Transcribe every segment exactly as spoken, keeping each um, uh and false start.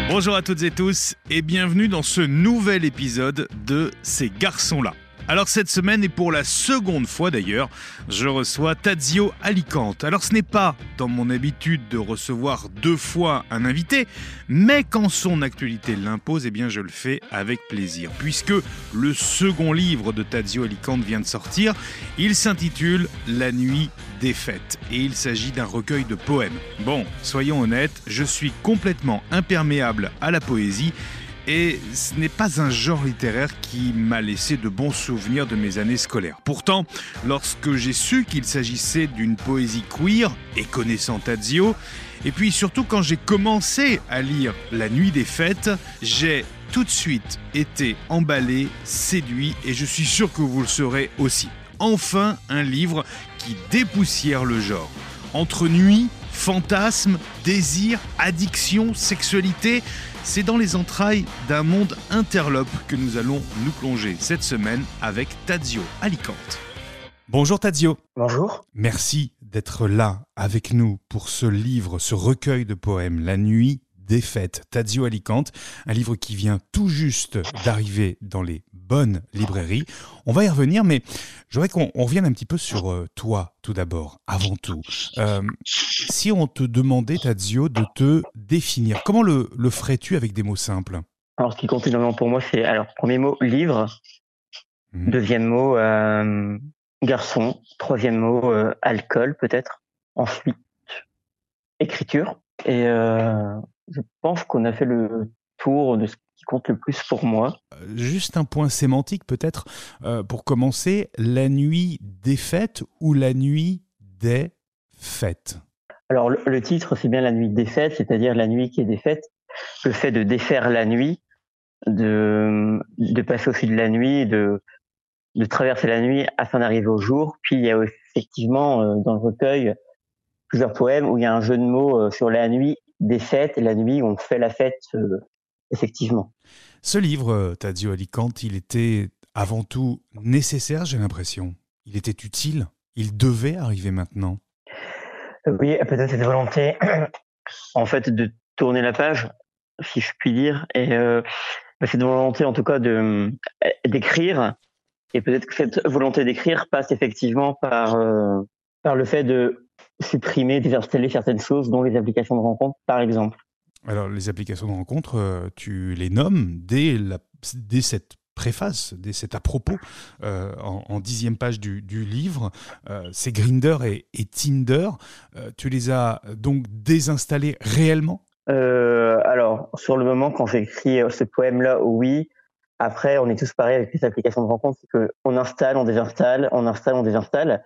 Bonjour à toutes et tous et bienvenue dans ce nouvel épisode de Ces garçons-là. Alors cette semaine et pour la seconde fois d'ailleurs, je reçois Tadzio Alicante. Alors ce n'est pas dans mon habitude de recevoir deux fois un invité, mais quand son actualité l'impose, eh bien je le fais avec plaisir. Puisque le second livre de Tadzio Alicante vient de sortir, il s'intitule La nuit des fêtes et il s'agit d'un recueil de poèmes. Bon, soyons honnêtes, je suis complètement imperméable à la poésie. Et ce n'est pas un genre littéraire qui m'a laissé de bons souvenirs de mes années scolaires. Pourtant, lorsque j'ai su qu'il s'agissait d'une poésie queer, et connaissant Tadzio, et puis surtout quand j'ai commencé à lire La nuit des fêtes, j'ai tout de suite été emballé, séduit, et je suis sûr que vous le serez aussi. Enfin, un livre qui dépoussière le genre. Entre nuit, fantasmes, désir, addiction, sexualité, c'est dans les entrailles d'un monde interlope que nous allons nous plonger cette semaine avec Tadzio Alicante. Bonjour Tadzio. Bonjour. Merci d'être là avec nous pour ce livre, ce recueil de poèmes, La nuit des fêtes. Tadzio Alicante, un livre qui vient tout juste d'arriver dans les bonnes librairies. On va y revenir, mais je voudrais qu'on on revienne un petit peu sur euh, toi, tout d'abord, avant tout. Euh, si on te demandait, Tadzio, de te définir, comment le, le ferais-tu avec des mots simples ? Alors, ce qui compte énormément pour moi, c'est, alors, premier mot, livre. Mmh. Deuxième mot, euh, garçon. Troisième mot, euh, alcool, peut-être. Ensuite, écriture. Et euh, je pense qu'on a fait le tour de ce qui compte le plus pour moi. Juste un point sémantique peut-être, euh, pour commencer, la nuit des fêtes ou la nuit des fêtes ? Alors le, le titre, c'est bien la nuit des fêtes, c'est-à-dire la nuit qui est des fêtes. Le fait de défaire la nuit, de, de passer au fil de la nuit, de, de traverser la nuit afin d'arriver au jour. Puis il y a effectivement euh, dans le recueil plusieurs poèmes où il y a un jeu de mots euh, sur la nuit des fêtes et la nuit où on fait la fête, euh, effectivement. Ce livre, Tadzio Alicante, il était avant tout nécessaire, j'ai l'impression. Il était utile, il devait arriver maintenant. Euh, oui, peut-être cette volonté, en fait, de tourner la page, si je puis dire, et euh, cette volonté, en tout cas, de d'écrire, et peut-être que cette volonté d'écrire passe effectivement par euh, par le fait de supprimer, désinstaller certaines choses, dont les applications de rencontre, par exemple. Alors, les applications de rencontre, tu les nommes dès, la, dès cette préface, dès cet à propos, euh, en, en dixième page du, du livre. Euh, c'est Grindr et, et Tinder. Euh, tu les as donc désinstallés réellement ? euh, Alors, sur le moment, quand j'écris ce poème-là, oui. Après, on est tous pareils avec les applications de rencontre, c'est qu'on installe, on désinstalle, on installe, on désinstalle.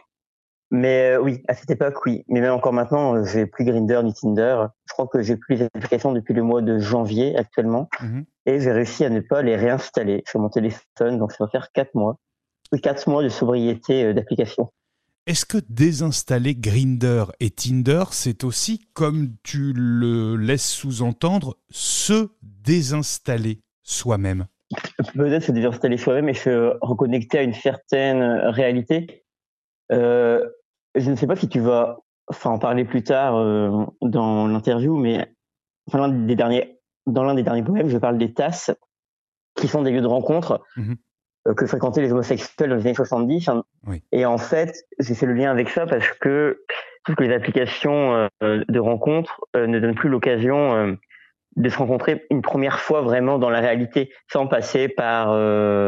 Mais euh, oui, à cette époque, oui. Mais même encore maintenant, j'ai plus Grindr ni Tinder. Je crois que j'ai plus les applications depuis le mois de janvier actuellement. Mmh. Et j'ai réussi à ne pas les réinstaller sur mon téléphone. Donc ça va faire quatre mois. Oui, quatre mois de sobriété euh, d'application. Est-ce que désinstaller Grindr et Tinder, c'est aussi, comme tu le laisses sous-entendre, se désinstaller soi-même ? Peut-être se désinstaller soi-même et se reconnecter à une certaine réalité. Euh, je ne sais pas si tu vas enfin, en parler plus tard euh, dans l'interview, mais enfin, l'un des derniers, dans l'un des derniers poèmes, je parle des tasses, qui sont des lieux de rencontre mmh. euh, que fréquentaient les homosexuels dans les années soixante-dix. Hein. Oui. Et en fait, j'ai fait le lien avec ça parce que je trouve que les applications euh, de rencontre euh, ne donnent plus l'occasion euh, de se rencontrer une première fois vraiment dans la réalité, sans passer par euh,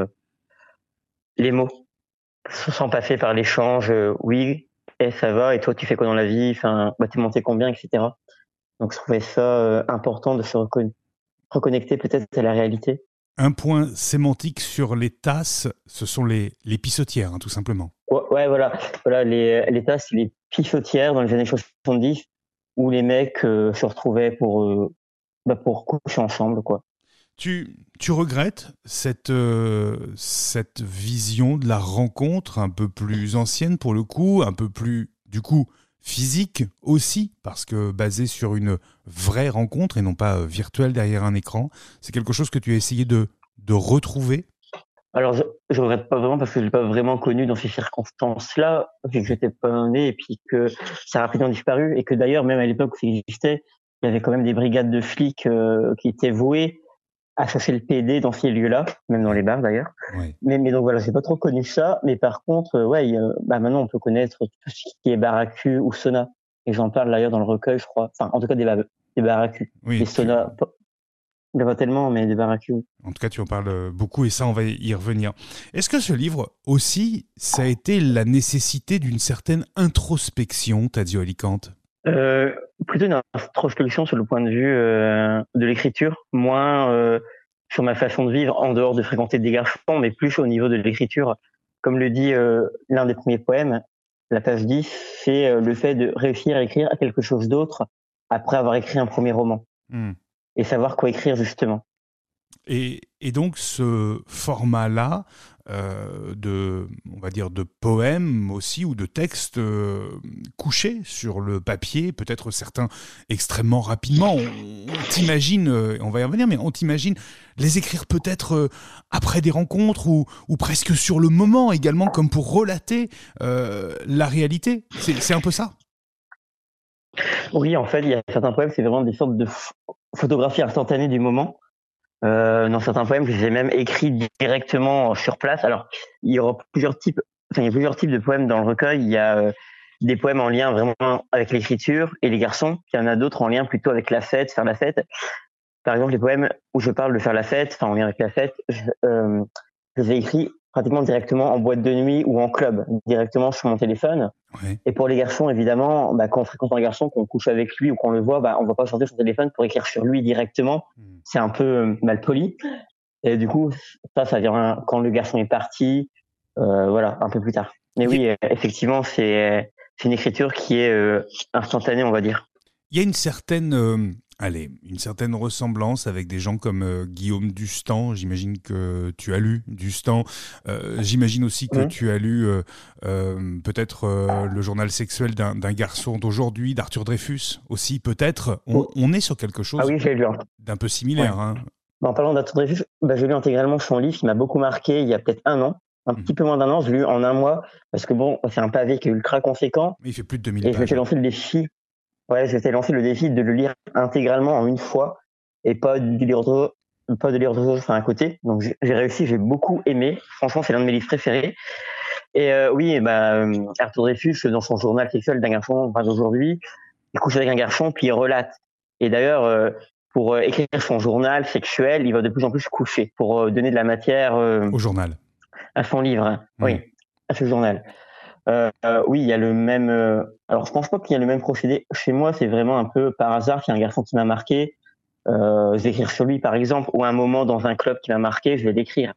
les mots. Sans passer par l'échange, euh, oui, et ça va, et toi tu fais quoi dans la vie, enfin, bah, t'es monté combien, et cetera. Donc je trouvais ça euh, important de se recon- reconnecter peut-être à la réalité. Un point sémantique sur les tasses, ce sont les, les pissotières, hein, tout simplement. Ouais, ouais voilà, voilà les, les tasses, les pissotières dans les années soixante-dix, où les mecs euh, se retrouvaient pour, euh, bah, pour coucher ensemble, quoi. Tu, tu regrettes cette, euh, cette vision de la rencontre un peu plus ancienne pour le coup, un peu plus, du coup, physique aussi, parce que basée sur une vraie rencontre et non pas virtuelle derrière un écran. C'est quelque chose que tu as essayé de, de retrouver ? Alors, je ne regrette pas vraiment parce que je ne l'ai pas vraiment connu dans ces circonstances-là, vu que je n'étais pas né et puis que ça a rapidement disparu et que d'ailleurs, même à l'époque où ça existait, il y avait quand même des brigades de flics euh, qui étaient vouées à chercher le P D dans ces lieux-là, même dans les bars d'ailleurs. Ouais. Mais, mais donc voilà, j'ai pas trop connu ça. Mais par contre, euh, ouais, il y a- bah maintenant on peut connaître tout ce qui est Barracu ou Sona. Et j'en parle d'ailleurs dans le recueil, je crois. Enfin, en tout cas des, ba- des Barracu. Oui, Des tu- Sona, pas, pas tellement, mais des Barracu. En tout cas, tu en parles beaucoup et ça, on va y revenir. Est-ce que ce livre aussi, ça a été la nécessité d'une certaine introspection, Tadzio Alicante ? Euh, plutôt une introspection sur le point de vue euh, de l'écriture, moins euh, sur ma façon de vivre en dehors de fréquenter des garçons, mais plus au niveau de l'écriture. Comme le dit euh, l'un des premiers poèmes, la page dix, c'est euh, le fait de réussir à écrire quelque chose d'autre après avoir écrit un premier roman Hmm. et savoir quoi écrire justement. Et, et donc ce format-là, euh, de, on va dire de poèmes aussi ou de textes euh, couchés sur le papier, peut-être certains extrêmement rapidement. On, on t'imagine, euh, on va y revenir, mais on t'imagine les écrire peut-être euh, après des rencontres ou, ou presque sur le moment également, comme pour relater euh, la réalité. C'est, c'est un peu ça. Oui, en fait, il y a certains poèmes, c'est vraiment des sortes de ph- photographies instantanées du moment. Euh, dans certains poèmes que j'ai même écrits directement sur place. Alors, il y aura plusieurs types, enfin, il y a plusieurs types de poèmes dans le recueil. Il y a euh, des poèmes en lien vraiment avec l'écriture et les garçons. Puis il y en a d'autres en lien plutôt avec la fête, faire la fête. Par exemple, les poèmes où je parle de faire la fête, enfin en lien avec la fête, je, euh, je les ai écrits pratiquement directement en boîte de nuit ou en club, directement sur mon téléphone. Ouais. Et pour les garçons, évidemment, bah, quand on fréquente un garçon, qu'on couche avec lui ou qu'on le voit, bah, on ne va pas sortir son téléphone pour écrire sur lui directement. Hmm. C'est un peu euh, mal poli. Et du coup, ça, ça vient quand le garçon est parti, euh, voilà, un peu plus tard. Mais oui, euh, effectivement, c'est, c'est une écriture qui est euh, instantanée, on va dire. Il y a une certaine, euh, allez, une certaine ressemblance avec des gens comme euh, Guillaume Dustan. J'imagine que tu as lu Dustan. Euh, j'imagine aussi que Mmh. tu as lu euh, euh, peut-être euh, le journal sexuel d'un, d'un garçon d'aujourd'hui, d'Arthur Dreyfus aussi, peut-être. On, Oh. on est sur quelque chose Ah oui, j'ai lu. Hein. d'un peu similaire. Ouais. Hein. En parlant d'Arthur Dreyfus, bah, j'ai lu intégralement son livre qui m'a beaucoup marqué il y a peut-être un an. Un Mhm. petit peu moins d'un an, je l'ai lu en un mois, parce que bon, c'est un pavé qui est ultra conséquent. Mais il fait plus de deux mille Et je pages. m'étais lancé le défi. Ouais, je m'étais lancé le défi de le lire intégralement en une fois et pas de lire autre, pas de lire autre chose enfin, à côté. Donc j'ai, j'ai réussi, j'ai beaucoup aimé. Franchement, c'est l'un de mes livres préférés. Et euh, oui, bah, euh, Arthur Dreyfus, dans son journal sexuel d'un garçon, enfin, d'aujourd'hui, il couche avec un garçon puis il relate. Et d'ailleurs, euh, pour euh, écrire son journal sexuel, il va de plus en plus coucher pour euh, donner de la matière euh, Au journal. à son livre. Hein. Mmh. Oui, à ce journal. Euh, euh, oui, il y a le même. Euh, alors, je pense pas qu'il y a le même procédé. Chez moi, c'est vraiment un peu par hasard. Il y a un garçon qui m'a marqué. Euh, je vais écrire sur lui, par exemple, ou un moment dans un club qui m'a marqué, je vais l'écrire.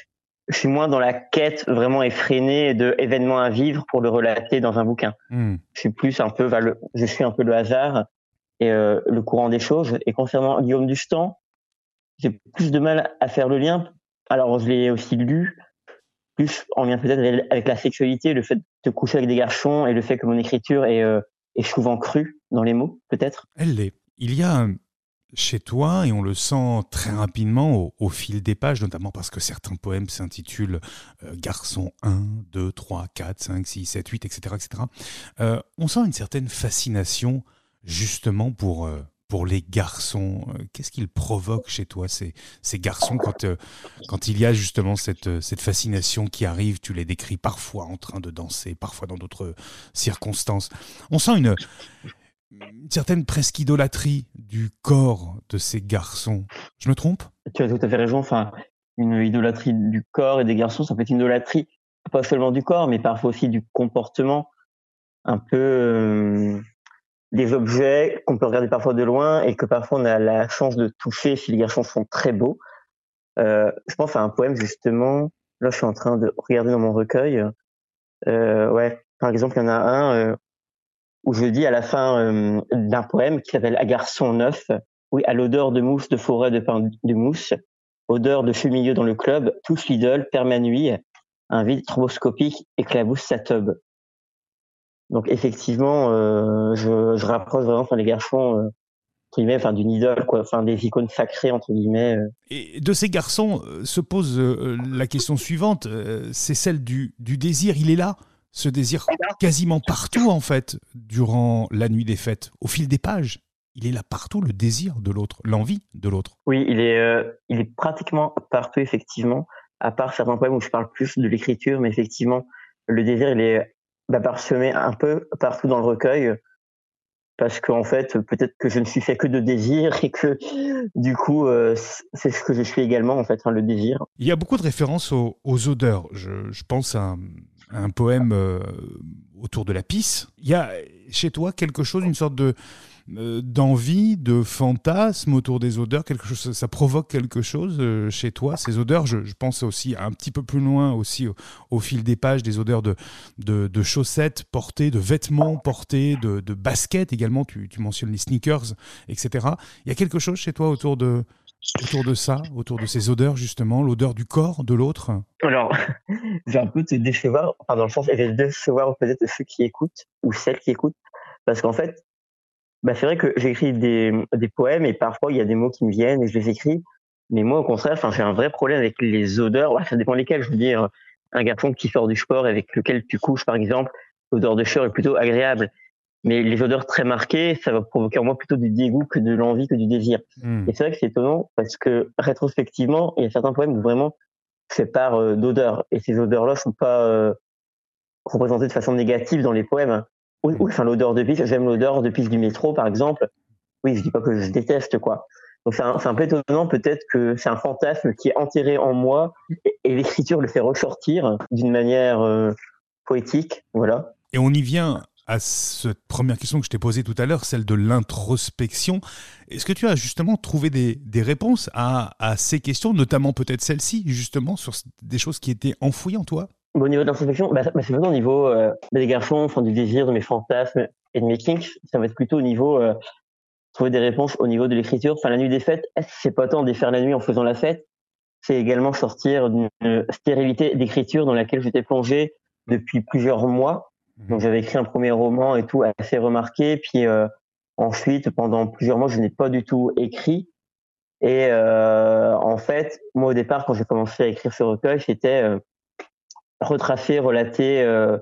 Je suis moins dans la quête vraiment effrénée de événements à vivre pour le relater dans un bouquin. Mmh. Je suis plus un peu, vers le, je suis un peu le hasard et euh, le courant des choses. Et concernant Guillaume Dustan, j'ai plus de mal à faire le lien. Alors, je l'ai aussi lu, plus en lien peut-être avec la sexualité, le fait de coucher avec des garçons et le fait que mon écriture est, euh, est souvent crue dans les mots, peut-être. Elle l'est. Il y a chez toi, et on le sent très rapidement au, au fil des pages, notamment parce que certains poèmes s'intitulent euh, Garçon un, deux, trois, quatre, cinq, six, sept, huit, et cetera et cetera. Euh, on sent une certaine fascination justement pour, euh, pour les garçons. Euh, Qu'est-ce qu'ils provoquent chez toi, ces, ces garçons, quand, euh, quand il y a justement cette, cette fascination qui arrive? Tu les décris parfois en train de danser, parfois dans d'autres circonstances. On sent une... une certaine presque idolâtrie du corps de ces garçons. Je me trompe ? Tu as tout à fait raison. Enfin, une idolâtrie du corps et des garçons, ça peut être une idolâtrie pas seulement du corps, mais parfois aussi du comportement, un peu euh, des objets qu'on peut regarder parfois de loin et que parfois on a la chance de toucher si les garçons sont très beaux. Euh, je pense à un poème justement. Là, je suis en train de regarder dans mon recueil. Euh, ouais, par exemple, il y en a un. Euh, où je dis à la fin euh, d'un poème qui s'appelle « À garçon neuf », oui, à l'odeur de mousse, de forêt, de pain de mousse, odeur de fumilieux dans le club, touche l'idole, permet nuit, un vide stroboscopique éclabousse sa teub. Donc effectivement, euh, je, je rapproche vraiment enfin, les garçons euh, entre guillemets, enfin d'une idole, quoi, enfin des icônes sacrées entre guillemets. Euh. Et de ces garçons euh, se pose euh, la question suivante, euh, c'est celle du, du désir. Il est là, ce désir quasiment partout en fait, durant la nuit des fêtes, au fil des pages. il est là partout, le désir de l'autre, l'envie de l'autre. Oui, il est, euh, il est pratiquement partout, effectivement, à part certains poèmes où je parle plus de l'écriture, mais effectivement, le désir, il est bah, parsemé un peu partout dans le recueil, parce qu'en fait, peut-être que je ne suis fait que de désir et que, du coup, euh, c'est ce que je suis également, en fait, hein, le désir. Il y a beaucoup de références aux, aux odeurs. Je, je pense à un, à un poème euh, autour de la pisse. Il y a chez toi quelque chose, une sorte de euh, d'envie, de fantasme autour des odeurs, quelque chose, ça provoque quelque chose euh, chez toi, ces odeurs. Je, je pense aussi un petit peu plus loin aussi au, au fil des pages, des odeurs de, de, de chaussettes portées, de vêtements portés, de, de baskets également, tu, tu mentionnes les sneakers, et cetera. Il y a quelque chose chez toi autour de, autour de ça, autour de ces odeurs justement, l'odeur du corps de l'autre? Alors, je vais un peu te décevoir, enfin, dans le sens, je vais décevoir peut-être ceux qui écoutent, ou celles qui écoutent, parce qu'en fait, bah, c'est vrai que j'écris des, des poèmes et parfois il y a des mots qui me viennent et je les écris. Mais moi, au contraire, enfin, j'ai un vrai problème avec les odeurs. Ouais, ça dépend lesquelles. Je veux dire, un garçon qui sort du sport et avec lequel tu couches, par exemple, l'odeur de chair est plutôt agréable. Mais les odeurs très marquées, ça va provoquer en moi plutôt du dégoût que de l'envie, que du désir. Mmh. Et c'est vrai que c'est étonnant parce que rétrospectivement, il y a certains poèmes où vraiment c'est par euh, d'odeurs. Et ces odeurs-là sont pas euh, représentées de façon négative dans les poèmes. Oui, oui, enfin, l'odeur de pisse, j'aime l'odeur de pisse du métro, par exemple. Oui, je dis pas que je déteste, quoi. Donc, c'est un, c'est un peu étonnant, peut-être que c'est un fantasme qui est enterré en moi et, et l'écriture le fait ressortir d'une manière euh, poétique, voilà. Et on y vient à cette première question que je t'ai posée tout à l'heure, celle de l'introspection. Est-ce que tu as justement trouvé des, des réponses à, à ces questions, notamment peut-être celle-ci, justement, sur des choses qui étaient enfouies en toi? Bon, au niveau de l'introspection, bah, bah, c'est plutôt au niveau euh, des garçons, enfin, du désir, de mes fantasmes et de mes kinks. Ça va être plutôt au niveau euh, trouver des réponses au niveau de l'écriture. Enfin, la nuit des fêtes, c'est pas tant défaire la nuit en faisant la fête, c'est également sortir d'une stérilité d'écriture dans laquelle j'étais plongé depuis plusieurs mois. Donc, j'avais écrit un premier roman et tout assez remarqué, puis euh, ensuite, pendant plusieurs mois, je n'ai pas du tout écrit. Et euh, en fait, moi, au départ, quand j'ai commencé à écrire ce recueil, c'était euh, retracer, relater euh,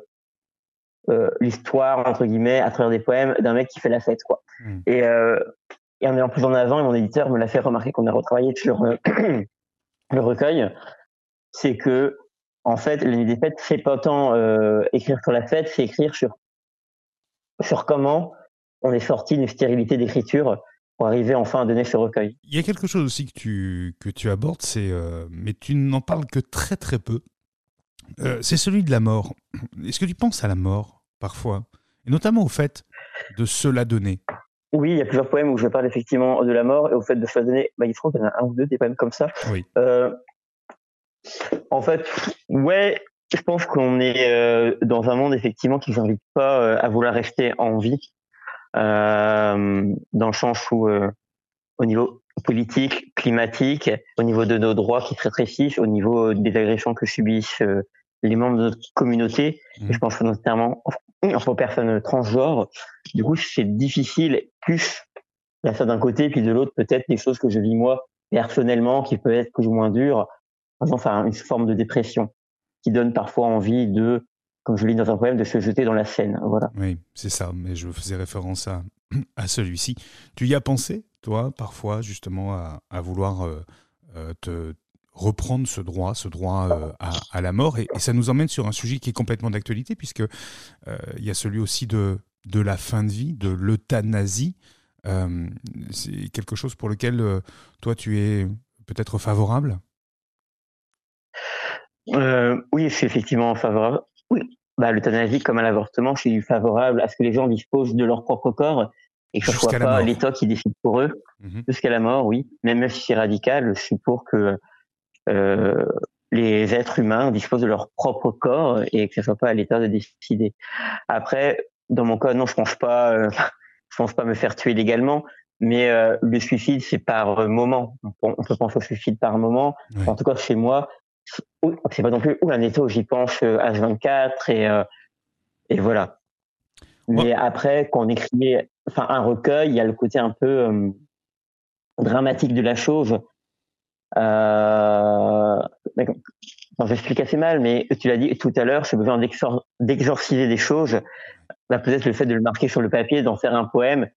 euh, l'histoire, entre guillemets, à travers des poèmes d'un mec qui fait la fête, quoi. Mmh. Et, euh, et en ayant plus en avant, et mon éditeur me l'a fait remarquer qu'on a retravaillé sur euh, le recueil, c'est que, en fait, la nuit des fêtes, c'est pas tant euh, écrire sur la fête, c'est écrire sur, sur comment on est sorti d'une stérilité d'écriture pour arriver enfin à donner ce recueil. Il y a quelque chose aussi que tu, que tu abordes, c'est, euh, mais tu n'en parles que très très peu. Euh, c'est celui de la mort. Est-ce que tu penses à la mort, parfois? Et notamment au fait de se la donner? Oui, il y a plusieurs poèmes où je parle effectivement de la mort et au fait de se la donner. Bah, il se trouve qu'il y en a un ou deux des poèmes comme ça. Oui. Euh, en fait, ouais, je pense qu'on est euh, dans un monde effectivement qui ne s'invite pas euh, à vouloir rester en vie, euh, dans le sens où, euh, au niveau politique, climatique, au niveau de nos droits qui se rétrécissent, au niveau des agressions que subissent euh, les membres de notre communauté, Mmh. et je pense notamment aux personnes transgenres. Du coup, c'est difficile, plus il y a ça d'un côté, puis de l'autre, peut-être des choses que je vis moi personnellement, qui peuvent être plus ou moins dures, par exemple, enfin, une forme de dépression qui donne parfois envie de, comme je lis dans un poème, de se jeter dans la Seine. Voilà. Oui, c'est ça, mais je faisais référence à, à celui-ci. Tu y as pensé, toi, parfois, justement, à, à vouloir euh, euh, te reprendre ce droit, ce droit euh, à, à la mort, et, et ça nous emmène sur un sujet qui est complètement d'actualité, puisque euh, il y a celui aussi de, de la fin de vie, de l'euthanasie. Euh, c'est quelque chose pour lequel euh, toi, tu es peut-être favorable? Euh, oui, je suis effectivement favorable. Oui, bah, l'euthanasie comme à l'avortement, je suis favorable à ce que les gens disposent de leur propre corps et que ce Jusqu'à soit la pas mort. l'État qui décide pour eux Mhm. jusqu'à la mort. Oui, même si c'est radical, je suis pour que euh, les êtres humains disposent de leur propre corps et que ce soit pas à l'État de décider. Après, dans mon cas, non, je pense pas, euh, je pense pas me faire tuer légalement, mais euh, le suicide, c'est par euh, moment. On, on peut penser au suicide par moment. Ouais. En tout cas, chez moi, c'est pas non plus un état où j'y pense euh, H vingt-quatre et euh, et voilà. Mais Ouais. après, quand on écrit, enfin un recueil, il y a le côté un peu euh, dramatique de la chose. Euh, enfin, j'explique assez mal, mais tu l'as dit tout à l'heure, j'ai besoin d'exor- d'exorciser des choses. Bah, peut-être le fait de le marquer sur le papier, d'en faire un poème,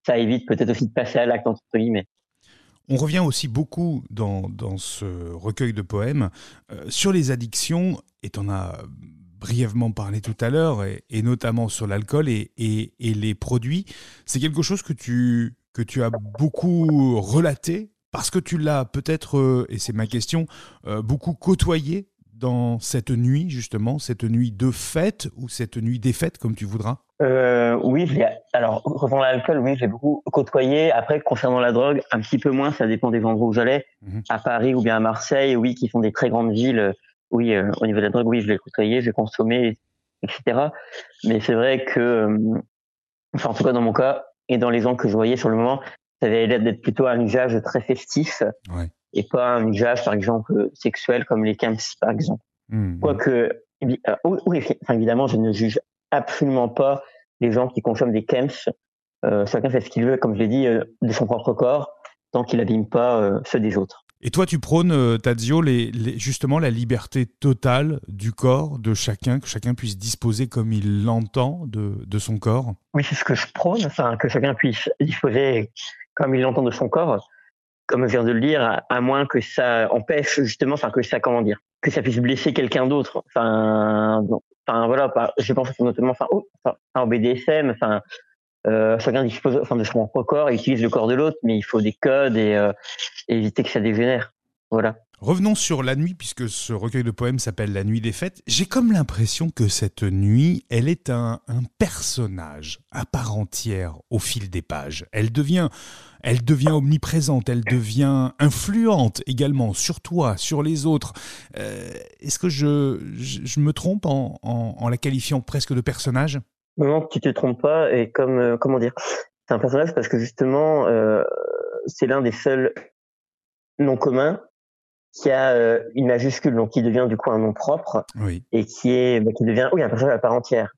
ça évite peut-être aussi de passer à l'acte, entre guillemets. On revient aussi beaucoup dans, dans ce recueil de poèmes euh, sur les addictions, et tu en as brièvement parlé tout à l'heure, et, et notamment sur l'alcool et, et, et les produits. C'est quelque chose que tu, que tu as beaucoup relaté, parce que tu l'as peut-être, euh, et c'est ma question, euh, beaucoup côtoyé dans cette nuit, justement, cette nuit de fête, ou cette nuit des fêtes, comme tu voudras. Euh, oui, je l'ai- alors concernant l'alcool, oui, j'ai beaucoup côtoyé. Après, concernant la drogue, un petit peu moins, ça dépend des endroits où j'allais. Mhm. À Paris ou bien à Marseille, oui, qui sont des très grandes villes, euh, oui, euh, au niveau de la drogue, oui, je l'ai côtoyé, j'ai consommé, et cetera. Mais c'est vrai que, euh, enfin, en tout cas dans mon cas, et dans les ans que je voyais sur le moment, ça avait l'air d'être plutôt un usage très festif, Ouais. et pas un usage, par exemple, sexuel comme les camps, par exemple. Mhm. Quoique, évi- euh, oui, oui, enfin, évidemment, je ne juge absolument pas les gens qui consomment des camps. Euh, chacun fait ce qu'il veut, comme je l'ai dit, euh, de son propre corps, tant qu'il n'abîme pas euh, ceux des autres. Et toi, tu prônes, euh, Tadzio, les, les- justement la liberté totale du corps de chacun, que chacun puisse disposer comme il l'entend de, de son corps. Oui, c'est ce que je prône, enfin, que chacun puisse disposer comme il l'entend de son corps, comme je viens de le dire, à, à moins que ça empêche justement, enfin, que ça, comment dire, que ça puisse blesser quelqu'un d'autre. Enfin, non. Enfin, voilà, pas- je pense notamment, enfin, oh, enfin, en B D S M, enfin, euh, chacun dispose, enfin, de son propre corps et utilise le corps de l'autre, mais il faut des codes et, euh, et éviter que ça dégénère. Voilà. Revenons sur la nuit, puisque ce recueil de poèmes s'appelle La nuit des fêtes. J'ai comme l'impression que cette nuit, elle est un, un personnage à part entière au fil des pages. Elle devient, elle devient omniprésente, elle devient influente également sur toi, sur les autres. Euh, est-ce que je, je, je me trompe en, en, en la qualifiant presque de personnage ? Non, tu te trompes pas. Et comme, euh, comment dire, c'est un personnage parce que justement, euh, c'est l'un des seuls noms communs qui a euh, une majuscule, donc qui devient du coup un nom propre Oui. et qui est, bah, qui devient, oui, un personnage à part entière.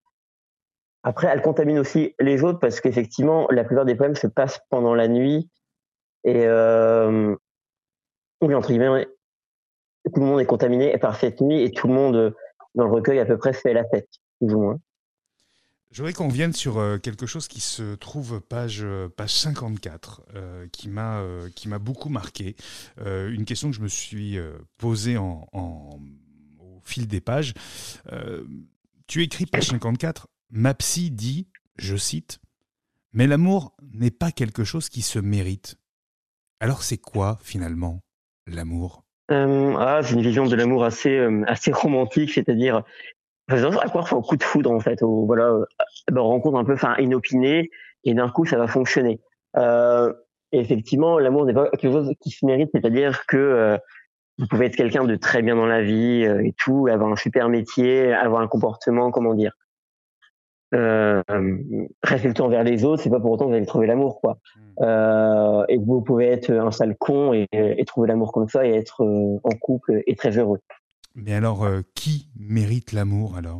Après, elle contamine aussi les autres parce qu'effectivement, la plupart des poèmes se passent pendant la nuit et, euh, oui, entre guillemets, tout le monde est contaminé par cette nuit et tout le monde euh, dans le recueil à peu près fait la fête, plus ou moins. Je voudrais qu'on vienne sur euh, quelque chose qui se trouve page, euh, page cinquante-quatre, euh, qui m'a euh, qui m'a beaucoup marqué. Euh, une question que je me suis euh, posée en, en- au fil des pages. Euh, Tu écris, page cinquante-quatre, ma psy dit, je cite, « Mais l'amour n'est pas quelque chose qui se mérite. » Alors c'est quoi, finalement, l'amour ? Euh, ah, c'est une vision de l'amour assez, euh, assez romantique, c'est-à-dire enfin, à croire au coup de foudre en fait, au, voilà, euh, ben, on rencontre un peu, enfin, inopinée et d'un coup ça va fonctionner. Euh, et effectivement, l'amour n'est pas quelque chose qui se mérite, c'est-à-dire que euh, vous pouvez être quelqu'un de très bien dans la vie euh, et tout, avoir un super métier, avoir un comportement, comment dire, euh, respectueux envers les autres, c'est pas pour autant que vous allez trouver l'amour, quoi. Euh, et vous pouvez être un sale con et, et trouver l'amour comme ça et être euh, en couple et très heureux. Mais alors, euh, qui mérite l'amour, alors ?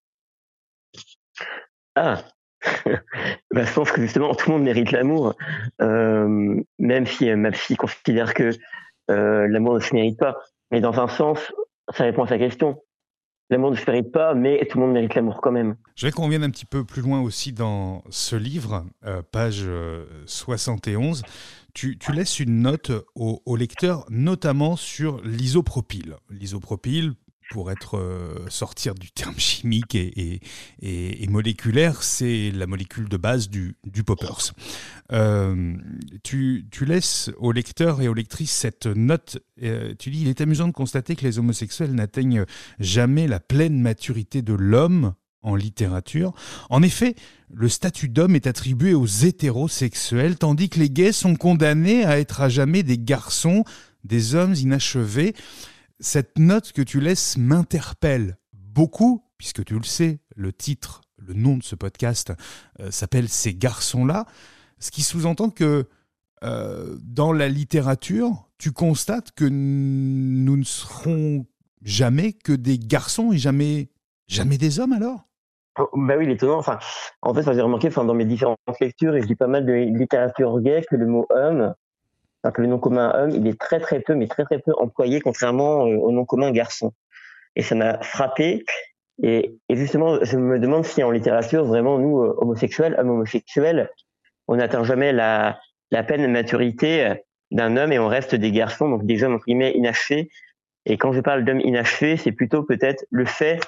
Ah, bah, je pense que justement tout le monde mérite l'amour, euh, même si euh, ma psy considère que euh, l'amour ne se mérite pas. Mais dans un sens, ça répond à sa question. L'amour ne se mérite pas, mais tout le monde mérite l'amour quand même. Je voudrais qu'on revienne un petit peu plus loin aussi dans ce livre, euh, page euh, soixante et onze. Tu, tu laisses une note au, au lecteur, notamment sur l'isopropyl. L'isopropyl, pour être euh, sortir du terme chimique et, et, et, et moléculaire, c'est la molécule de base du, du poppers. Euh, tu, tu laisses au lecteur et aux lectrices cette note. Euh, tu dis, il est amusant de constater que les homosexuels n'atteignent jamais la pleine maturité de l'homme en littérature. En effet, le statut d'homme est attribué aux hétérosexuels, tandis que les gays sont condamnés à être à jamais des garçons, des hommes inachevés. Cette note que tu laisses m'interpelle beaucoup, puisque tu le sais, le titre, le nom de ce podcast euh, s'appelle « Ces garçons-là », ce qui sous-entend que euh, dans la littérature, tu constates que nous ne serons jamais que des garçons et jamais, jamais des hommes alors ? Oh, bah oui, il est étonnant. Enfin, en fait, j'ai remarqué, enfin, dans mes différentes lectures, et je lis pas mal de littérature gay, que le mot homme, enfin, que le nom commun homme, il est très très peu, mais très très peu employé, contrairement euh, au nom commun garçon. Et ça m'a frappé. Et, et justement, je me demande si en littérature, vraiment, nous, euh, homosexuels, hommes homosexuels, on n'atteint jamais la, la pleine maturité d'un homme et on reste des garçons, donc des hommes entre guillemets inachevés. Et quand je parle d'hommes inachevés, c'est plutôt peut-être le fait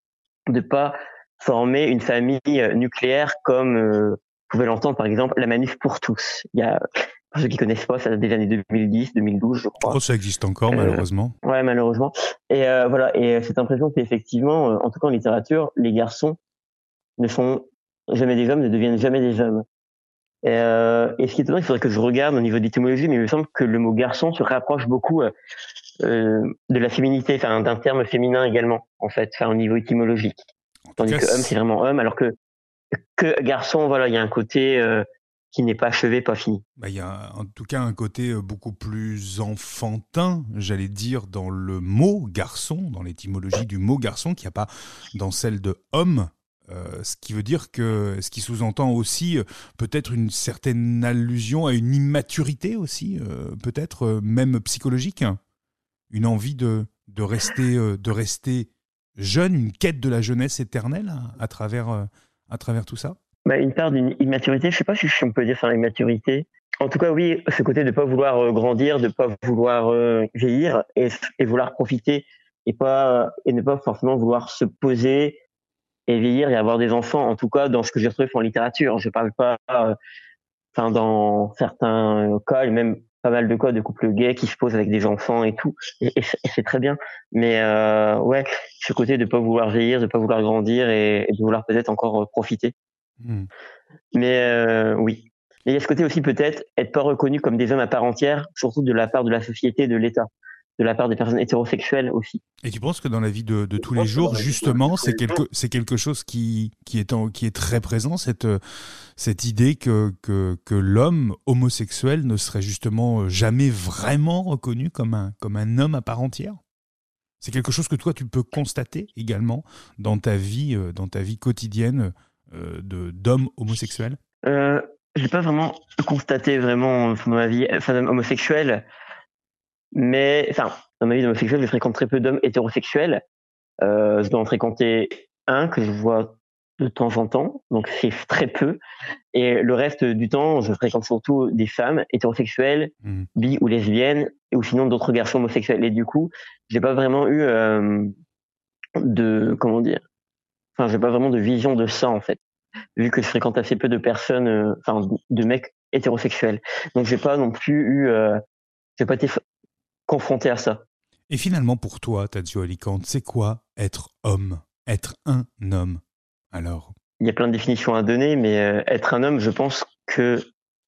de pas former une famille nucléaire comme euh, pouvait l'entendre par exemple la Manif pour tous. Il y a, pour ceux qui connaissent pas, ça date des années deux mille dix, deux mille douze, je crois. Oh, ça existe encore, euh, malheureusement. Ouais, malheureusement. Et euh, voilà, et cette impression qu'effectivement, euh, en tout cas en littérature, les garçons ne sont jamais des hommes, ne deviennent jamais des hommes. Et, euh, et ce qui est étonnant, il faudrait que je regarde au niveau d'étymologie, mais il me semble que le mot garçon se rapproche beaucoup euh, euh, de la féminité, enfin d'un terme féminin également, en fait, enfin au niveau étymologique. Tandis que homme, c'est vraiment homme, alors que que garçon, voilà, il y a un côté euh, qui n'est pas achevé, pas fini. Bah, il y a en tout cas un côté beaucoup plus enfantin, j'allais dire, dans le mot garçon, dans l'étymologie du mot garçon, qu'il n'y a pas dans celle de homme. Euh, ce qui veut dire que, ce qui sous-entend aussi euh, peut-être une certaine allusion à une immaturité aussi, euh, peut-être euh, même psychologique, hein. Une envie de, de, rester, euh, de rester jeune, une quête de la jeunesse éternelle hein, à, travers, euh, à travers tout ça. Bah, une part d'une immaturité, je ne sais pas si on peut dire ça, immaturité. En tout cas, oui, ce côté de ne pas vouloir euh, grandir, de ne pas vouloir euh, vieillir et, et vouloir profiter et, pas, et ne pas forcément vouloir se poser et vieillir et avoir des enfants, en tout cas dans ce que j'ai retrouvé en littérature. Je parle pas, enfin euh, dans certains cas, et même pas mal de cas de couples gays qui se posent avec des enfants et tout, et, et, et c'est très bien. Mais euh, ouais, ce côté de pas vouloir vieillir, de pas vouloir grandir et, et de vouloir peut-être encore profiter. Mmh. Mais euh, oui. Et il y a ce côté aussi peut-être être pas reconnu comme des hommes à part entière, surtout de la part de la société, de l'État, de la part des personnes hétérosexuelles aussi. Et tu penses que dans la vie de, de tous les jours, justement, c'est quelque, c'est quelque chose qui, qui, est en, qui est très présent, cette, cette idée que, que, que l'homme homosexuel ne serait justement jamais vraiment reconnu comme un, comme un homme à part entière ? C'est quelque chose que toi, tu peux constater également dans ta vie, dans ta vie quotidienne de, d'homme homosexuel ? euh, Je n'ai pas vraiment constaté vraiment dans ma vie enfin, d'homme homosexuel. Mais, enfin, dans ma vie d'homosexuel, je fréquente très peu d'hommes hétérosexuels. Euh, je dois en fréquenter un que je vois de temps en temps, donc c'est très peu. Et le reste du temps, je fréquente surtout des femmes hétérosexuelles, mmh. bi ou lesbiennes, ou sinon d'autres garçons homosexuels. Et du coup, j'ai pas vraiment eu euh, de, comment dire, enfin, j'ai pas vraiment de vision de ça en fait, vu que je fréquente assez peu de personnes, euh, enfin, de mecs hétérosexuels. Donc j'ai pas non plus eu, euh, j'ai pas été confronté à ça. Et finalement, pour toi, Tadzio Alicante, c'est quoi être homme, être un homme ? Alors, il y a plein de définitions à donner, mais euh, être un homme, je pense que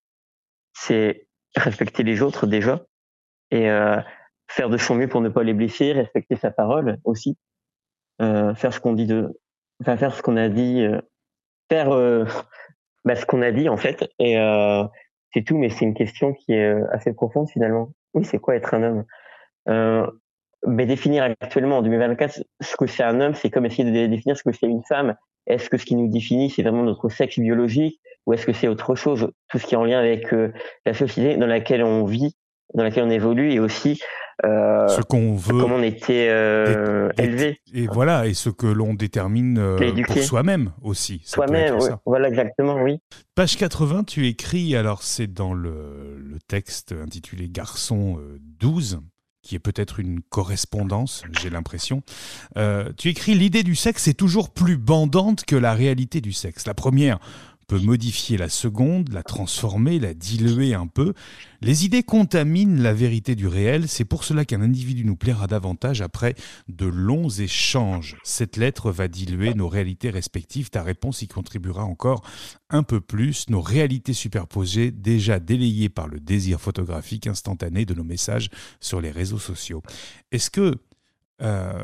c'est respecter les autres déjà et euh, faire de son mieux pour ne pas les blesser, respecter sa parole aussi, euh, faire ce qu'on dit de, enfin faire ce qu'on a dit, euh, faire euh, bah, ce qu'on a dit en fait. Et euh, c'est tout, mais c'est une question qui est assez profonde finalement. Oui, c'est quoi être un homme ? Euh, mais définir actuellement en deux mille vingt-quatre ce que c'est un homme, c'est comme essayer de définir ce que c'est une femme. Est-ce que ce qui nous définit, c'est vraiment notre sexe biologique ou est-ce que c'est autre chose ? Tout ce qui est en lien avec euh, la société dans laquelle on vit, dans laquelle on évolue et aussi euh, ce qu'on veut, comment on était euh, et, et, élevé. Et voilà, et ce que l'on détermine euh, pour soi-même aussi. Ça soi-même, oui. Voilà, exactement, oui. Page quatre-vingts, tu écris, alors c'est dans le, le texte intitulé Garçon euh, douze, qui est peut-être une correspondance, j'ai l'impression. Euh, tu écris « L'idée du sexe est toujours plus bandante que la réalité du sexe. La première peut modifier la seconde, la transformer, la diluer un peu. Les idées contaminent la vérité du réel. C'est pour cela qu'un individu nous plaira davantage après de longs échanges. Cette lettre va diluer nos réalités respectives. Ta réponse y contribuera encore un peu plus. Nos réalités superposées, déjà délayées par le désir photographique instantané de nos messages sur les réseaux sociaux. » Est-ce que... Euh,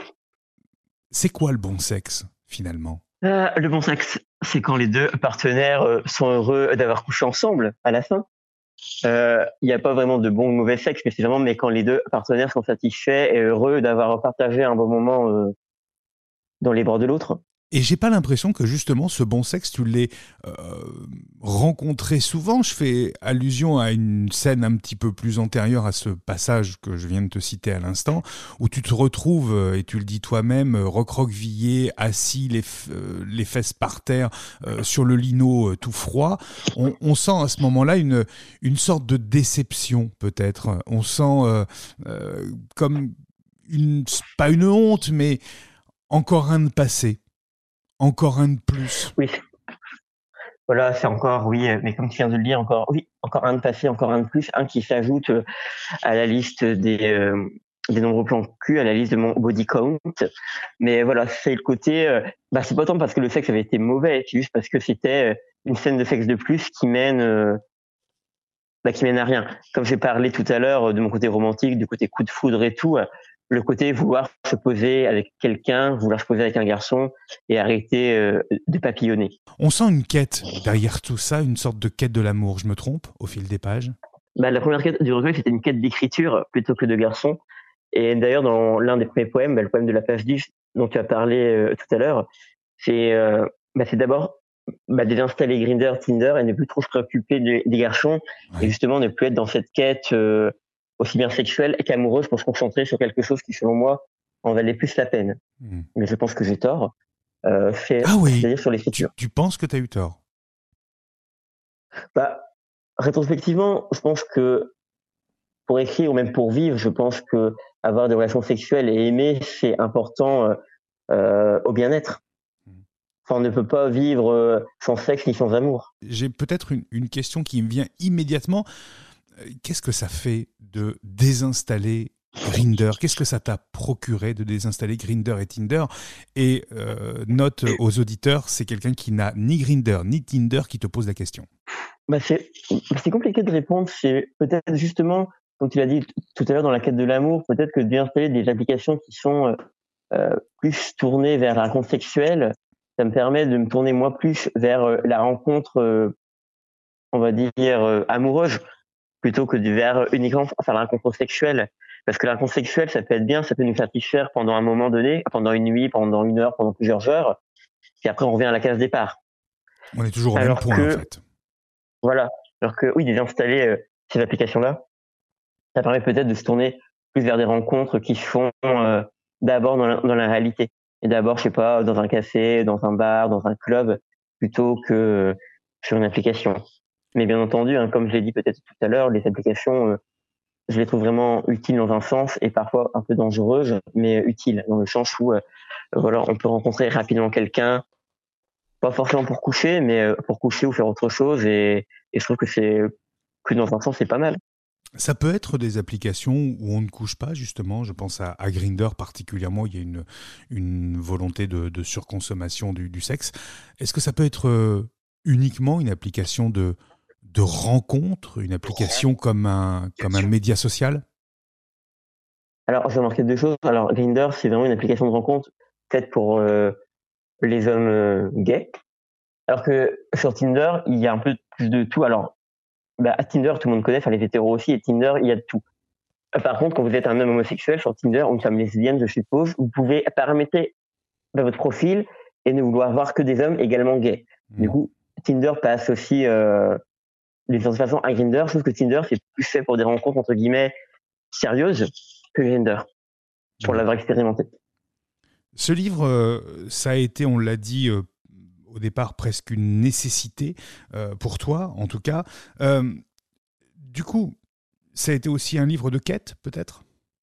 c'est quoi le bon sexe, finalement ? Euh, le bon sexe, c'est quand les deux partenaires euh, sont heureux d'avoir couché ensemble à la fin. Il euh, n'y a pas vraiment de bon ou de mauvais sexe, mais c'est vraiment mais quand les deux partenaires sont satisfaits et heureux d'avoir partagé un bon moment euh, dans les bras de l'autre. Et j'ai pas l'impression que justement ce bon sexe, tu l'aies euh, rencontré souvent. Je fais allusion à une scène un petit peu plus antérieure à ce passage que je viens de te citer à l'instant, où tu te retrouves, et tu le dis toi-même, recroquevillé, assis, les, f- euh, les fesses par terre, euh, sur le lino euh, tout froid. On, on sent à ce moment-là une, une sorte de déception, peut-être. On sent euh, euh, comme, une, pas une honte, mais encore un de passé, encore un de plus. Oui, voilà, c'est encore, oui, euh, mais comme tu viens de le dire, encore, oui, encore un de passé, encore un de plus, un qui s'ajoute euh, à la liste des, euh, des nombreux plans cul, à la liste de mon body count. Mais voilà, c'est le côté, euh, bah, c'est pas tant parce que le sexe avait été mauvais, c'est juste parce que c'était euh, une scène de sexe de plus qui mène, euh, bah, qui mène à rien. Comme j'ai parlé tout à l'heure euh, de mon côté romantique, du côté coup de foudre et tout, euh, le côté vouloir se poser avec quelqu'un, vouloir se poser avec un garçon et arrêter euh, de papillonner. On sent une quête derrière tout ça, une sorte de quête de l'amour. Je me trompe au fil des pages? Bah, la première quête du recueil, c'était une quête d'écriture plutôt que de garçon. Et d'ailleurs, dans l'un des premiers poèmes, bah, le poème de la page dix dont tu as parlé euh, tout à l'heure, c'est euh, bah, c'est d'abord bah, désinstaller Grindr, Tinder et ne plus trop se préoccuper des, des garçons Ouais. et justement ne plus être dans cette quête euh, aussi bien sexuelle qu'amoureuse pour se concentrer sur quelque chose qui, selon moi, en valait plus la peine. Mmh. Mais je pense que j'ai tort. Euh, c'est, Ah oui, c'est-à-dire sur tu, l'écriture. tu penses que tu as eu tort? Bah, rétrospectivement, je pense que pour écrire ou même pour vivre, je pense que avoir des relations sexuelles et aimer, c'est important euh, euh, au bien-être. Enfin, on ne peut pas vivre euh, sans sexe ni sans amour. J'ai peut-être une, une question qui me vient immédiatement. Euh, Qu'est-ce que ça fait de désinstaller Grindr? Qu'est-ce que ça t'a procuré de désinstaller Grindr et Tinder? Et euh, note aux auditeurs, c'est quelqu'un qui n'a ni Grindr ni Tinder qui te pose la question. Bah, c'est, c'est compliqué de répondre. C'est peut-être justement, comme tu l'as dit t- tout à l'heure dans la quête de l'amour, peut-être que d'installer des applications qui sont euh, euh, plus tournées vers la rencontre sexuelle, ça me permet de me tourner moi plus vers euh, la rencontre, euh, on va dire, euh, amoureuse, plutôt que de vers uniquement faire la rencontre sexuelle. Parce que la rencontre sexuelle, ça peut être bien, ça peut nous satisfaire pendant un moment donné, pendant une nuit, pendant une heure, pendant plusieurs heures, puis après on revient à la case départ. On est toujours au même Alors point, en que, fait. voilà, alors que oui, désinstaller euh, ces applications-là, ça permet peut-être de se tourner plus vers des rencontres qui se font euh, d'abord dans la, dans la réalité. Et d'abord, je sais pas, dans un café, dans un bar, dans un club, plutôt que euh, sur une application. Mais bien entendu, hein, comme je l'ai dit peut-être tout à l'heure, les applications, euh, je les trouve vraiment utiles dans un sens et parfois un peu dangereuses, mais utiles dans le sens où euh, voilà, on peut rencontrer rapidement quelqu'un, pas forcément pour coucher, mais euh, pour coucher ou faire autre chose. Et, et je trouve que c'est que dans un sens, c'est pas mal. Ça peut être des applications où on ne couche pas, justement. Je pense à, à Grindr particulièrement, il y a une, une volonté de, de surconsommation du, du sexe. Est-ce que ça peut être euh, uniquement une application de, de rencontre, une application comme un, comme un média social? Alors, j'ai remarqué deux choses. Alors, Grindr, c'est vraiment une application de rencontre faite pour euh, les hommes euh, gays. Alors que sur Tinder, il y a un peu plus de tout. Alors, bah, à Tinder, tout le monde connaît, enfin les hétéros aussi, et Tinder, il y a de tout. Euh, Par contre, quand vous êtes un homme homosexuel sur Tinder, ou une femme lesbienne, je suppose, vous pouvez paramétrer bah, votre profil et ne vouloir voir que des hommes également gays. Du Mmh. coup, Tinder passe aussi euh, d'une certaine façon à Grindr. Je trouve que Tinder, c'est plus fait pour des rencontres, entre guillemets, sérieuses que Grindr, pour Ouais. l'avoir expérimenté. Ce livre, euh, ça a été, on l'a dit euh, au départ, presque une nécessité euh, pour toi, en tout cas. Euh, du coup, ça a été aussi un livre de quête, peut-être?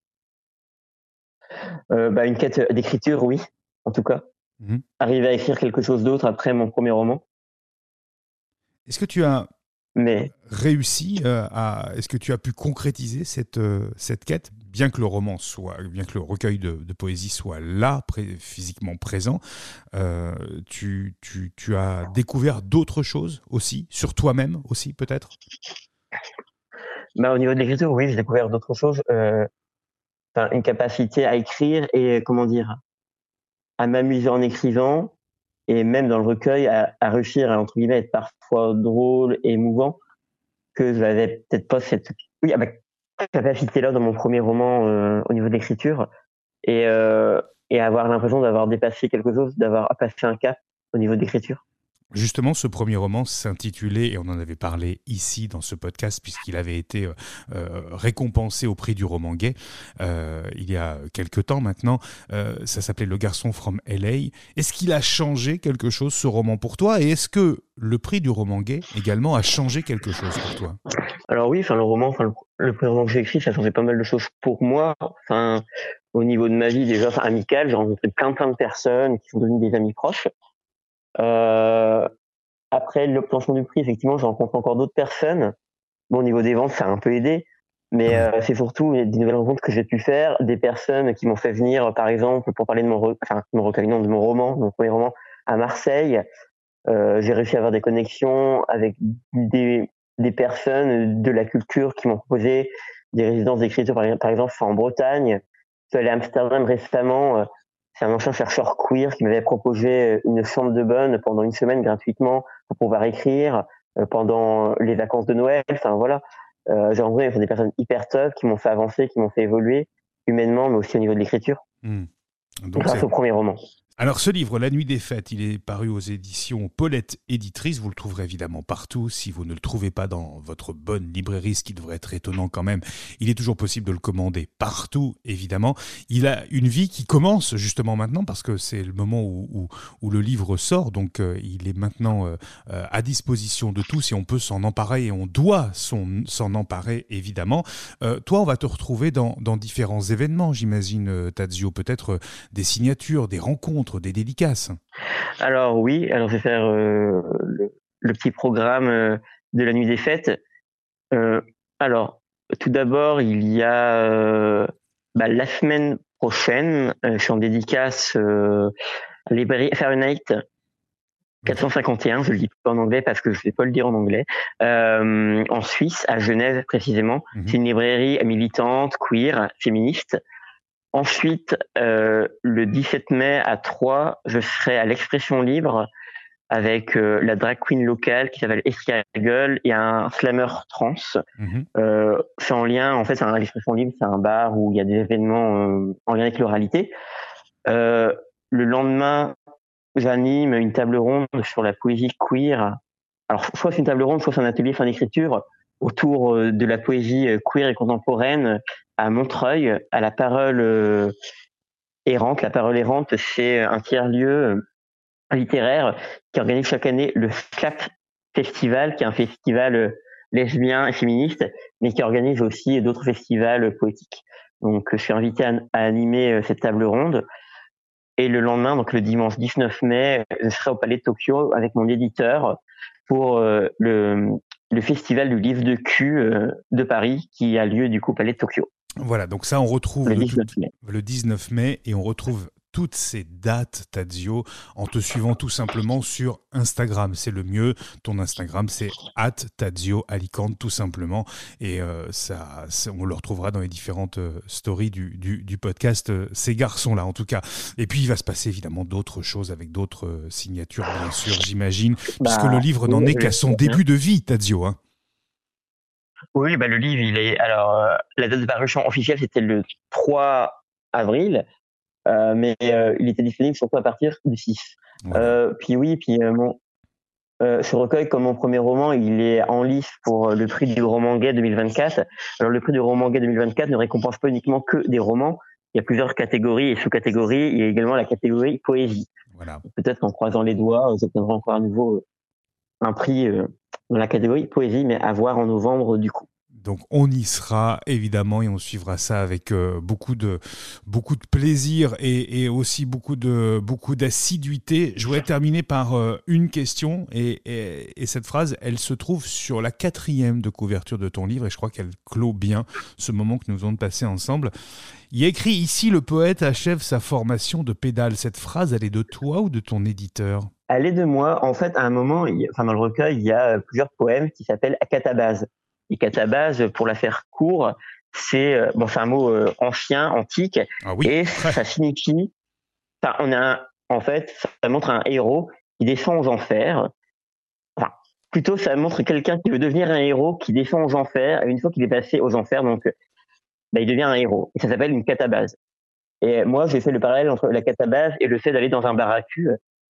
Euh, bah, une quête d'écriture, oui, en tout cas. Mhm. Arriver à écrire quelque chose d'autre après mon premier roman. Est-ce que tu as Mais réussi euh, à... Est-ce que tu as pu concrétiser cette, euh, cette quête, bien que le roman soit... bien que le recueil de, de poésie soit là, pré- physiquement présent, euh, tu, tu, tu as découvert d'autres choses aussi, sur toi-même aussi, peut-être? bah, au niveau de l'écriture, oui, j'ai découvert d'autres choses. Euh, enfin, une capacité à écrire et, comment dire, à m'amuser en écrivant et même dans le recueil, à, à réussir à, entre guillemets, être parfois drôle et émouvant, que j'avais peut-être pas cette oui, ah bah, capacité-là dans mon premier roman euh, au niveau de l'écriture. Et, euh, et avoir l'impression d'avoir dépassé quelque chose, d'avoir passé un cap au niveau de l'écriture. Justement, ce premier roman s'intitulait, et on en avait parlé ici dans ce podcast, puisqu'il avait été euh, euh, récompensé au prix du roman gay euh, il y a quelques temps maintenant. Euh, ça s'appelait Le garçon from L A. Est-ce qu'il a changé quelque chose, ce roman, pour toi? Et est-ce que le prix du roman gay également a changé quelque chose pour toi? Alors oui, enfin le roman, enfin le, le premier roman que j'ai écrit, ça a changé pas mal de choses pour moi. Enfin, au niveau de ma vie déjà, enfin, amicale, j'ai rencontré plein plein de personnes qui sont devenues des amis proches. Euh, après l'obtention du prix, effectivement, j'ai rencontré encore d'autres personnes. Bon, au niveau des ventes, ça a un peu aidé, mais Ouais. euh, c'est surtout des nouvelles rencontres que j'ai pu faire, des personnes qui m'ont fait venir, par exemple, pour parler de mon, re- enfin, mon recueil, non, de mon roman, mon premier roman, à Marseille. Euh, j'ai réussi à avoir des connexions avec des, des personnes de la culture qui m'ont proposé des résidences d'écriture, par, par exemple, en Bretagne. Je suis allé à Amsterdam récemment. euh, C'est un ancien chercheur queer qui m'avait proposé une chambre de bonne pendant une semaine gratuitement pour pouvoir écrire euh, pendant les vacances de Noël. Enfin voilà, euh, j'ai rencontré des personnes hyper top qui m'ont fait avancer, qui m'ont fait évoluer humainement, mais aussi au niveau de l'écriture, Mmh. Donc grâce c'est... au premier roman. Alors ce livre, La Nuit des Fêtes, il est paru aux éditions Paulette Éditrice. Vous le trouverez évidemment partout. Si vous ne le trouvez pas dans votre bonne librairie, ce qui devrait être étonnant quand même, il est toujours possible de le commander partout, évidemment. Il a une vie qui commence justement maintenant parce que c'est le moment où, où, où le livre sort. Donc euh, il est maintenant euh, à disposition de tous et on peut s'en emparer et on doit son, s'en emparer, évidemment. Euh, toi, on va te retrouver dans, dans différents événements, j'imagine, Tadzio. Peut-être euh, des signatures, des rencontres, des dédicaces. Alors oui, alors je vais faire euh, le, le petit programme euh, de la Nuit des Fêtes. Euh, alors, tout d'abord, il y a euh, bah, la semaine prochaine, euh, je suis en dédicace euh, à la librairie Fahrenheit quatre cent cinquante et un, je le dis pas en anglais parce que je ne vais pas le dire en anglais, euh, en Suisse, à Genève précisément. Mm-hmm. C'est une librairie militante, queer, féministe. Ensuite, euh, le dix-sept mai à Troyes, je serai à l'Expression Libre avec euh, la drag queen locale qui s'appelle Estria Gueule et un slammer trans. Mm-hmm. Euh, c'est en lien, en fait, c'est un, l'Expression Libre, c'est un bar où il y a des événements euh, en lien avec l'oralité. Euh, le lendemain, j'anime une table ronde sur la poésie queer. Alors, soit c'est une table ronde, soit c'est un atelier fin d'écriture autour de la poésie queer et contemporaine à Montreuil, à la Parole euh, errante. La Parole errante, c'est un tiers-lieu littéraire qui organise chaque année le S C A P Festival, qui est un festival lesbien et féministe, mais qui organise aussi d'autres festivals poétiques. Donc, je suis invité à, à animer cette table ronde. Et le lendemain, donc le dimanche dix-neuf mai, je serai au Palais de Tokyo avec mon éditeur pour euh, le, le festival du livre de cul euh, de Paris qui a lieu du coup au Palais de Tokyo. Voilà, donc ça on retrouve le le, dix-neuf tout, mai. le dix-neuf mai et on retrouve toutes ces dates, Tadzio, en te suivant tout simplement sur Instagram. C'est le mieux. Ton Instagram, c'est arobase Tadzio Alicante, tout simplement. Et euh, ça, ça, on le retrouvera dans les différentes euh, stories du, du, du podcast, euh, ces garçons-là, en tout cas. Et puis, il va se passer évidemment d'autres choses avec d'autres euh, signatures, bien sûr, j'imagine, bah, puisque le livre n'en oui, est qu'à son début de vie, Tadzio. Hein. Oui, bah, le livre, il est. Alors, euh, la date de parution officielle, c'était le trois avril. Euh, mais euh, il était disponible surtout à partir du six. Voilà. Euh, puis oui, puis euh, mon, euh, ce recueil, comme mon premier roman, il est en lice pour le prix du roman gay deux mille vingt-quatre. Alors le prix du roman gay deux mille vingt-quatre ne récompense pas uniquement que des romans. Il y a plusieurs catégories et sous-catégories. Il y a également la catégorie poésie. Voilà. Peut-être qu'en croisant les doigts, j'obtiendrai encore à nouveau un prix euh, dans la catégorie poésie, mais à voir en novembre du coup. Donc on y sera évidemment et on suivra ça avec euh, beaucoup de beaucoup de plaisir et, et aussi beaucoup de beaucoup d'assiduité. Je voudrais terminer par euh, une question et, et, et cette phrase, elle se trouve sur la quatrième de couverture de ton livre et je crois qu'elle clôt bien ce moment que nous venons de passer ensemble. Il y a écrit ici le poète achève sa formation de pédale. Cette phrase, elle est de toi ou de ton éditeur ? Elle est de moi. En fait, à un moment, il y a, enfin dans le recueil, il y a plusieurs poèmes qui s'appellent Akatabase. Et catabase, pour la faire court, c'est bon, c'est un mot euh, ancien, antique, ah oui. et ça signifie, enfin, on a un, en fait, ça montre un héros qui descend aux enfers. Enfin, plutôt, ça montre quelqu'un qui veut devenir un héros qui descend aux enfers. Et une fois qu'il est passé aux enfers, donc, bah, il devient un héros. Et ça s'appelle une catabase. Et moi, j'ai fait le parallèle entre la catabase et le fait d'aller dans un baracu.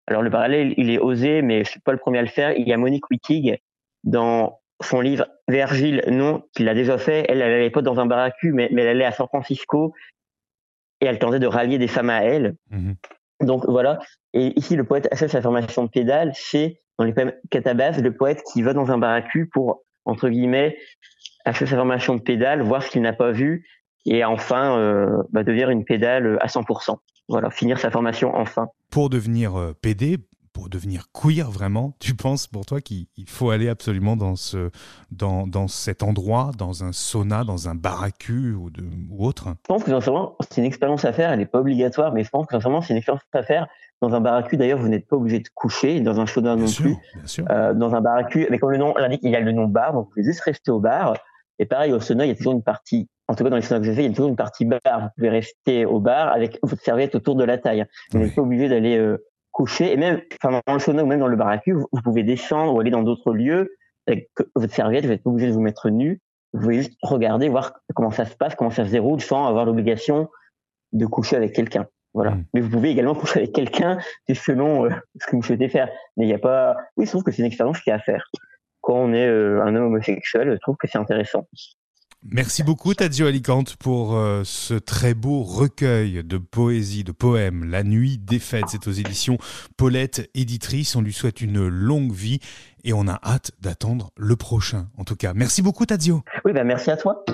Alors le parallèle, il est osé, mais je suis pas le premier à le faire. Il y a Monique Wittig dans son livre Virgile, non, qui l'a déjà fait. Elle, elle allait pas dans un baracu, mais, mais elle allait à San Francisco et elle tentait de rallier des femmes à elle. Mmh. Donc voilà. Et ici, le poète achève sa formation de pédale. C'est dans les poèmes Catabase, le poète qui va dans un baracu pour, entre guillemets, achever sa formation de pédale, voir ce qu'il n'a pas vu et enfin euh, bah, devenir une pédale à cent pour cent. Voilà, finir sa formation enfin. Pour devenir euh, pédé, pour devenir queer vraiment, tu penses pour toi qu'il faut aller absolument dans, ce, dans, dans cet endroit, dans un sauna, dans un baracu ou, de, ou autre? Je pense que sincèrement, c'est une expérience à faire, elle n'est pas obligatoire, mais je pense que sincèrement, c'est une expérience à faire. Dans un baracu, d'ailleurs, vous n'êtes pas obligé de coucher, dans un sauna non sûr, plus. Bien sûr. Euh, dans un baracu, mais comme le nom l'indique, il y a le nom bar, donc vous pouvez juste rester au bar. Et pareil, au sauna, il y a toujours une partie, en tout cas dans les saunas que j'ai fait, il y a toujours une partie bar. Vous pouvez rester au bar avec votre serviette autour de la taille. Vous oui. n'êtes pas obligé d'aller euh, coucher. Et même, enfin, dans le sauna ou même dans le baracu, vous, vous pouvez descendre ou aller dans d'autres lieux avec votre serviette. Vous n'êtes pas obligé de vous mettre nu. Vous pouvez juste regarder, voir comment ça se passe, comment ça se déroule, sans avoir l'obligation de coucher avec quelqu'un. Voilà. Mmh. Mais vous pouvez également coucher avec quelqu'un, c'est selon euh, ce que vous souhaitez faire. Mais il n'y a pas. Oui, je trouve que c'est une expérience qui est à faire. Quand on est euh, un homme homosexuel, je trouve que c'est intéressant. Merci beaucoup Tadzio Alicante pour euh, ce très beau recueil de poésie, de poèmes, La Nuit des Fêtes. C'est aux éditions Paulette Éditrice. On lui souhaite une longue vie et on a hâte d'attendre le prochain. En tout cas, merci beaucoup Tadzio. Oui, bah merci à toi.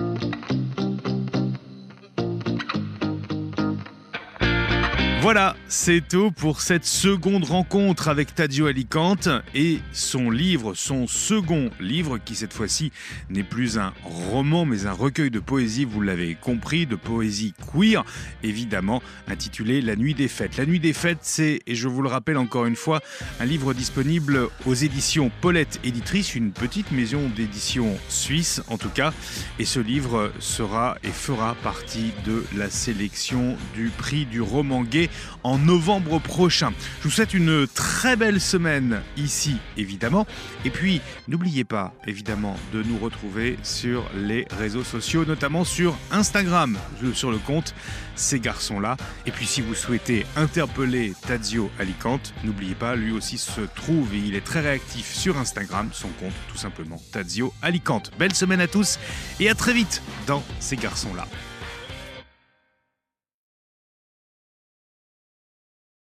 Voilà, c'est tout pour cette seconde rencontre avec Tadzio Alicante et son livre, son second livre qui cette fois-ci n'est plus un roman mais un recueil de poésie, vous l'avez compris, de poésie queer, évidemment, intitulé La Nuit des Fêtes. La Nuit des Fêtes, c'est, et je vous le rappelle encore une fois, un livre disponible aux éditions Paulette Éditrice, une petite maison d'édition suisse en tout cas, et ce livre sera et fera partie de la sélection du prix du roman gay en novembre prochain. Je vous souhaite une très belle semaine ici, évidemment. Et puis, n'oubliez pas, évidemment, de nous retrouver sur les réseaux sociaux, notamment sur Instagram, sur le compte Ces Garçons-là. Et puis, si vous souhaitez interpeller Tadzio Alicante, n'oubliez pas, lui aussi se trouve et il est très réactif sur Instagram, son compte, tout simplement, Tadzio Alicante. Belle semaine à tous et à très vite dans Ces Garçons-là.